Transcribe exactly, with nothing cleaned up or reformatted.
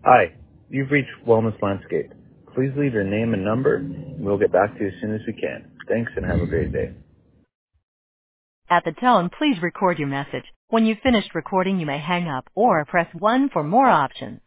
Hi, you've reached Wellness Landscape. Please leave your name and number, and we'll get back to you as soon as we can. Thanks, and have a great day. At the tone, please record your message. When you've finished recording, you may hang up or press one for more options.